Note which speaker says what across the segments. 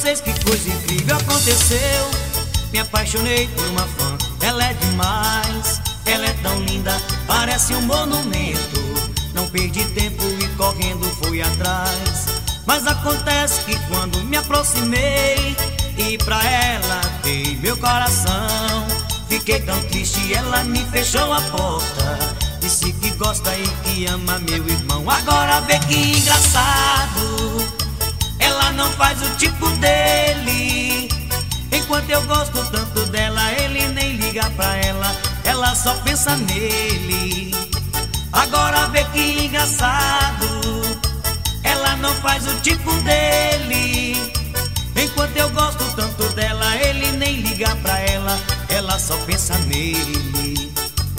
Speaker 1: vocês que coisa incrível aconteceu. Me apaixonei por uma fã, ela é demais. Ela é tão linda, parece um monumento. Não perdi tempo e correndo fui atrás. Mas acontece que quando me aproximei e pra ela dei meu coração, fiquei tão triste, ela me fechou a porta. Disse que gosta e que ama meu irmão. Agora vê que engraçado, ela não faz o tipo dele. Enquanto eu gosto tanto dela, ele nem liga pra ela, ela só pensa nele. Agora vê que engraçado, ela não faz o tipo dele. Enquanto eu gosto tanto dela, ele nem liga pra ela, ela só pensa nele.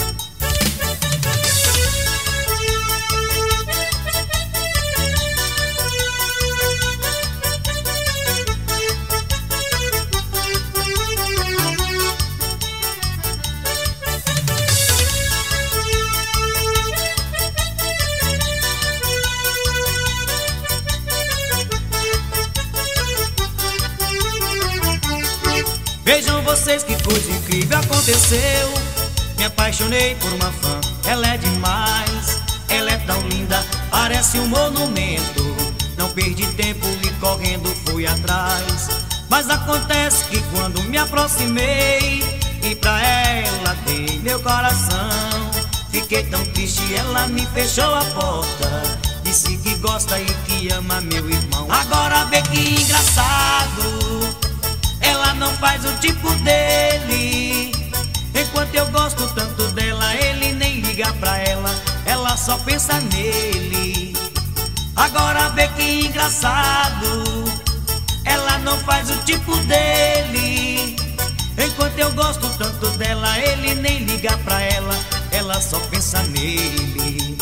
Speaker 1: Vejam vocês que coisa incrível aconteceu. Me apaixonei por uma fã, ela é demais. Ela é tão linda, parece um monumento. Não perdi tempo e correndo fui atrás. Mas acontece que quando me aproximei e pra ela dei meu coração, fiquei tão triste, ela me fechou a porta. Disse que gosta e que ama meu irmão. Agora vê que engraçado, ela não faz o tipo dele. Enquanto eu gosto tanto dela, ele nem liga pra ela, ela só pensa nele. Agora vê que engraçado, ela não faz o tipo dele. Enquanto eu gosto tanto dela, ele nem liga pra ela, ela só pensa nele.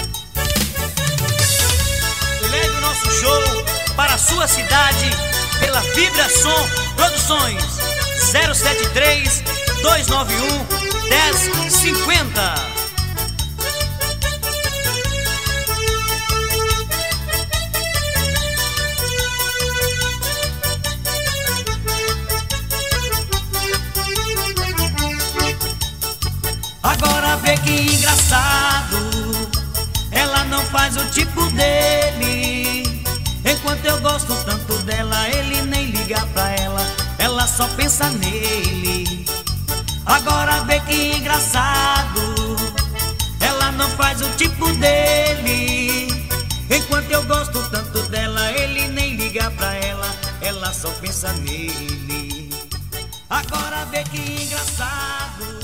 Speaker 2: Leve o nosso show para a sua cidade pela Vibração Produções 073 291 1050.
Speaker 1: Agora vê que engraçado, ela não faz o tipo dele. Enquanto eu gosto tanto dela, ele nem liga pra ela, ela só pensa nele. Agora vê que engraçado, ela não faz o tipo dele. Enquanto eu gosto tanto dela, ele nem liga pra ela, ela só pensa nele. Agora vê que engraçado,